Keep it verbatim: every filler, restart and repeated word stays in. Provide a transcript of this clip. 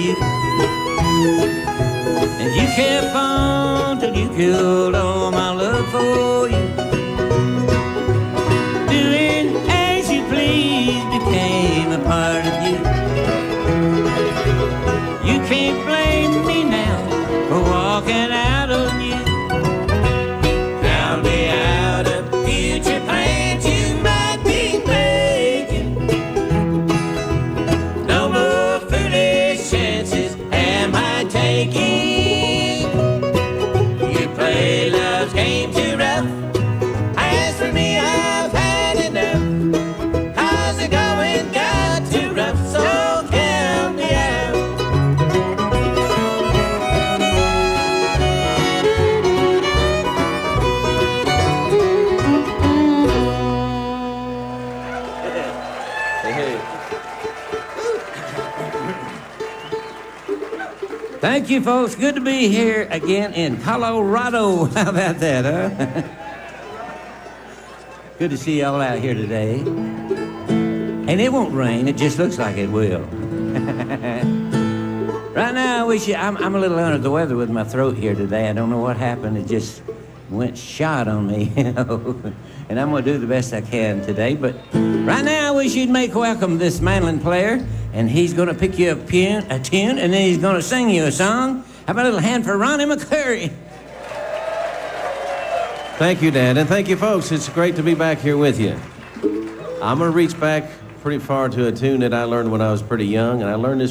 you. And you kept on till you killed all my love for you. Doing as you please became a part of you. You can't blame me now for walking out on you. Found me out of future plans you might be making. No more foolish chances am I taking. You play love's game too rough. As for me, I've had enough. 'Cause the going got too rough, so count me out. Thank you, folks. Good to be here again in Colorado. How about that, huh? Good to see y'all out here today. And it won't rain. It just looks like it will. Right now, I wish you... I'm, I'm a little under the weather with my throat here today. I don't know what happened. It just went shot on me, you know. And I'm going to do the best I can today. But right now, I wish you'd make welcome this mandolin player. And he's going to pick you a tune, a tune, and then he's going to sing you a song. How about a little hand for Ronnie McCurry? Thank you, Dan, and thank you, folks. It's great to be back here with you. I'm going to reach back pretty far to a tune that I learned when I was pretty young, and I learned this